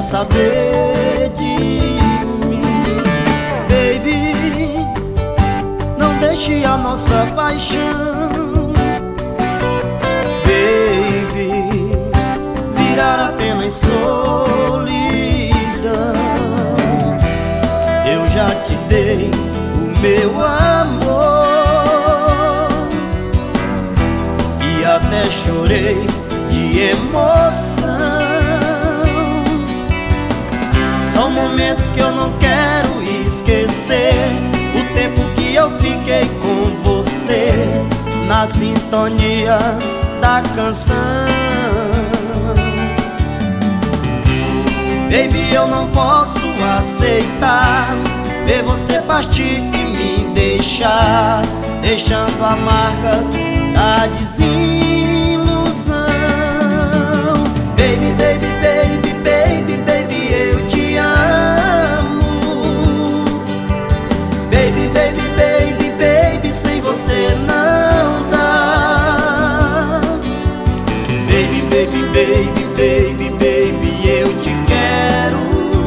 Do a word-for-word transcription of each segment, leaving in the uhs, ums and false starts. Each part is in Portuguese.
saber de mim. Baby, não deixe a nossa paixão, baby, virar apenas solidão. Eu já te dei o meu amor e até chorei de emoção. São momentos que eu não quero esquecer, o tempo que eu fiquei com você, na sintonia da canção. Baby, eu não posso aceitar ver você partir e me deixar, deixando a marca da desilusão. Baby, baby, baby, baby, baby, eu te amo. Baby, baby, baby, baby, sem você não dá. Baby, baby, baby, baby, baby, eu te quero.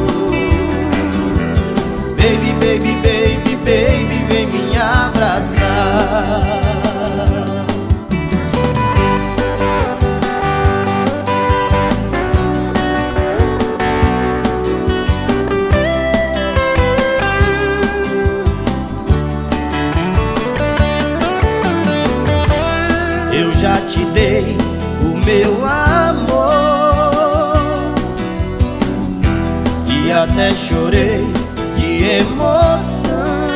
Baby, baby, baby, baby, vem me abraçar. Eu já te dei o meu amor e até chorei de emoção.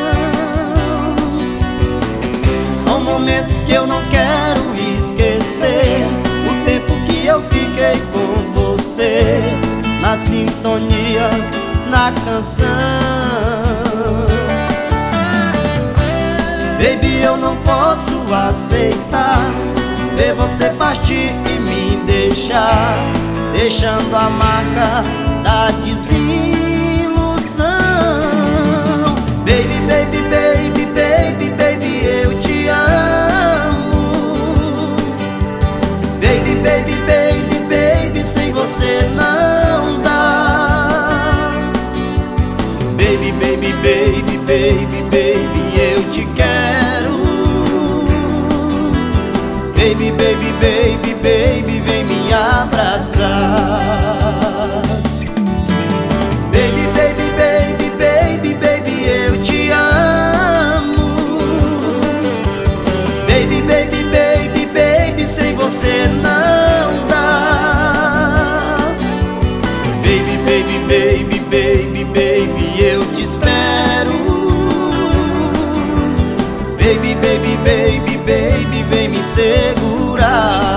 São momentos que eu não quero esquecer, o tempo que eu fiquei com você, na sintonia, na canção. Baby, eu não posso aceitar ver você partir e me deixar, deixando a marca da desilusão. Baby, baby, baby, baby, baby, eu te amo. Baby, baby, baby, baby, sem você não dá. Baby, baby, baby, baby, baby, eu te quero. Baby, baby, baby, baby, vem me abraçar. Baby, baby, baby, baby, baby, eu te amo. Baby, baby, baby, baby, sem você não dá. Baby, baby, baby, baby, baby, eu te espero. Baby, baby, baby, baby, vem me segurar.